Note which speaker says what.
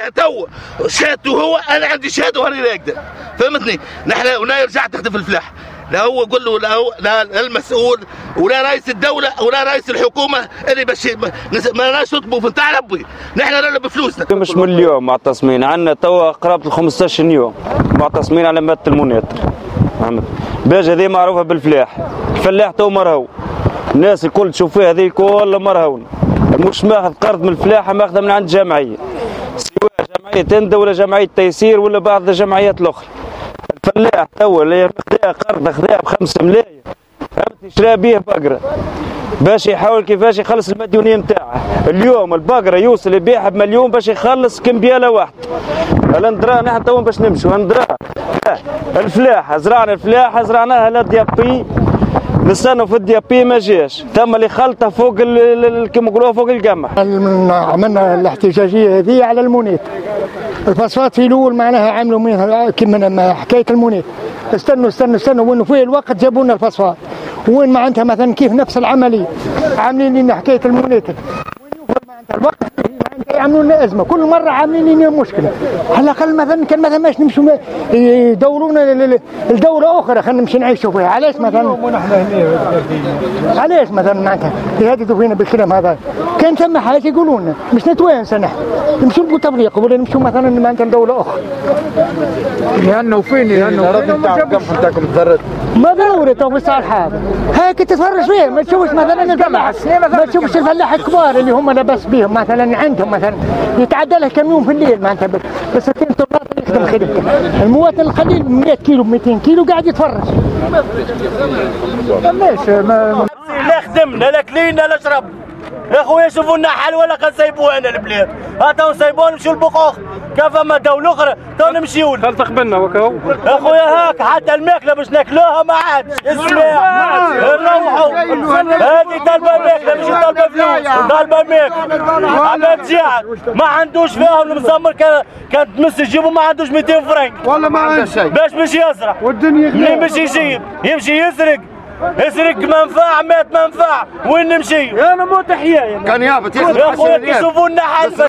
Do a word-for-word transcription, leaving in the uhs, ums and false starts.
Speaker 1: تو شهادته هو، انا عندي شهاده وانا راقده، فهمتني؟ نحن ولا رجعت تخدم الفلاح، لا هو قول له، لا هو لا المسؤول ولا رئيس الدوله ولا رئيس الحكومه اللي باش ما لناش نطلبوا في نتاع ربي، نحن رانا بفلوسنا.
Speaker 2: مش من اليوم معتصمين، عندنا توا قرابه ال خمسطاش يوم معتصمين على ماده المونيتر. فهمت؟ باج هذه معروفه بالفلاح، الفلاح تو مرهو، الناس الكل تشوف فيها هذه الكل مرهون، مش ماخذ قرض من الفلاحه، ماخذه من عند جمعيه، سواء جمعيه تندا ولا جمعيه تيسير ولا بعض الجمعيات الاخرى. الفلاح توا اللي خذا قرض خذا بخمسة ملايين، فهمت؟ يشرى به بقره باش يحاول كيفاش يخلص المديونيه نتاعه. اليوم البقره يوصل يبيعها بمليون باش يخلص كمبياله واحده. الندرا نحن تو باش نمشوا الندرا الفلاحه، زرعنا الفلاحه زرعناها لا ديابي، نستنوا في الديابي ما جاش، ثم اللي خلطه فوق كما يقولوها فوق القمح.
Speaker 3: عملنا الاحتجاجيه هذه على المونيت. الفosfات في الاول معناها عملوا منها كما حكايه المونيت، استنوا استنوا استنوا وين في الوقت جابوا لنا الفosfات، وين معناتها مثلا كيف نفس العمليه عاملين لنا حكايه المونيت، وين يوصل معناتها الوقت يعملوا لنا ازمه، كل مره عاملين لنا مشكله. على الاقل مثلا كان مثلا ماش نمشوا يدورونا لدوله اخرى خلينا نمشي نعيشوا فيها. علاش مثلا علاش مثلا معناتها يهددوا فينا بالكلام هذا؟ كان ثم حاجه يقولوا لنا مش نتوانسوا نحن نمشوا نقول تبليغ ولا نمشوا مثلا معناتها لدوله اخرى.
Speaker 4: لانه فين لانه الاراضي نتاع القمح نتاعكم تضرت
Speaker 3: ما ضروري تو في الحاضر هيك تتفرج فيه، ما تشوفش مثلا الفلاح، ما تشوفش الفلاح الكبار اللي هم لاباس بهم مثلا عندهم مثلا يتعدى له كم يوم في الليل معناتها بس اثنين طلاب يخدم خدمته. المواطن القليل مئة كيلو مئتين كيلو قاعد يتفرج.
Speaker 4: ليش ما
Speaker 5: لا خدمنا لا كلينا لا شرب يا خويا، شوفوا لنا حل ولا كنسيبوها انا البلاد، ها تو نسيبوها نمشيو لبوخ كيف ما دوله اخرى تو نمشيو
Speaker 6: خل تقبلنا وكاو
Speaker 5: يا خويا، هاك حتى الماكله باش ناكلوها ما عادش اسمع نروحوا، هذه طالبه ماكله مش طالبه فلوس، طالبه ماكله عباد جاعت ما عندوش فيهم المزمر، كانت تمس يجيبوا ما عندوش مئتين فرنك
Speaker 4: والله ما عنده شيء
Speaker 5: باش باش يزرع
Speaker 4: والدنيا
Speaker 5: منين باش يجيب؟ يمشي يسرق يسرق منفعه مات منفعه، وين نمشي؟
Speaker 4: انا موت احياء
Speaker 5: كان يابط يا خويا كيشوفوا لنا حل.